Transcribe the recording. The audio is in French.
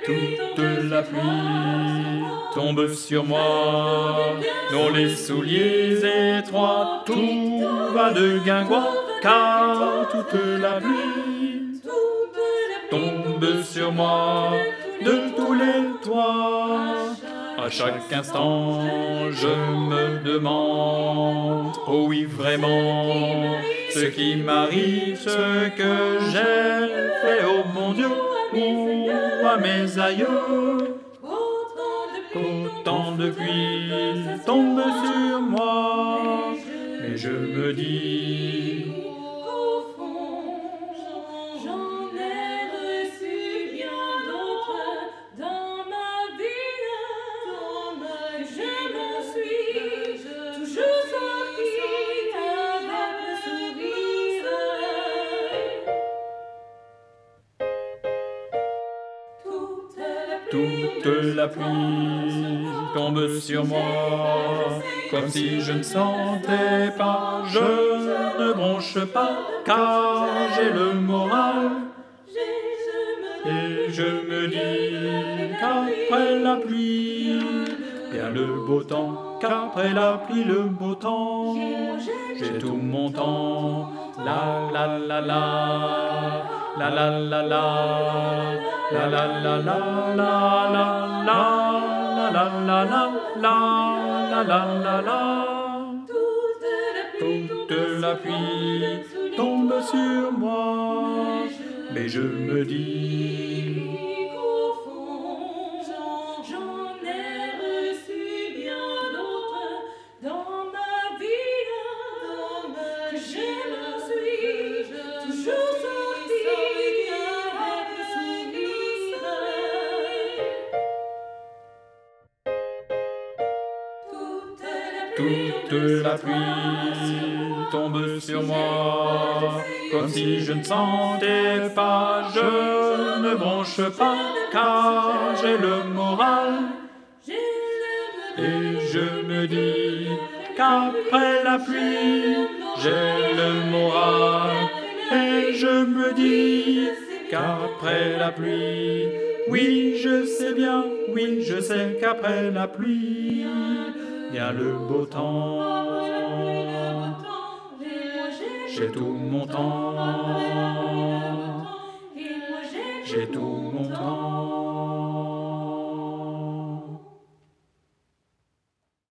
Toute la pluie tombe sur moi, dans les souliers étroits, tout va de guingois, car toute la pluie tombe sur moi, de tous les toits. À chaque instant, je me demande, oh oui vraiment, ce qui m'arrive, ce que j'ai fait au bon Dieu, ou à mes aïeux. Qu'autant de pluie tombe sur moi, mais je me dis qu'au fond, j'en ai reçu bien d'autres dans ma vie, que je m'en suis toujours sortie avec le sourire. toute la pluie tombe sur moi, comme si je ne sentais pas, je ne bronche pas, car j'ai le moral. Et je me dis qu'après la pluie vient le beau temps, qu'après la pluie le beau temps. J'ai tout mon temps, la la la la, la la la la, la la la la, la la la, la la la la, la la la la. Toute la pluie tombe sur moi, mais je me dis qu'au fond, j'en ai reçu bien d'autres dans ma vie, que je m'en suis toujours sortie avec le sourire. toute la pluie tombe sur moi, comme si je ne sentais pas, je ne bronche pas, car j'ai le moral. Et je me dis qu'après la pluie, j'ai le moral. Et je me dis qu'après la pluie, oui, je sais bien, oui, je sais qu'après la pluie, vient le beau temps. J'ai tout mon temps. J'ai tout mon temps.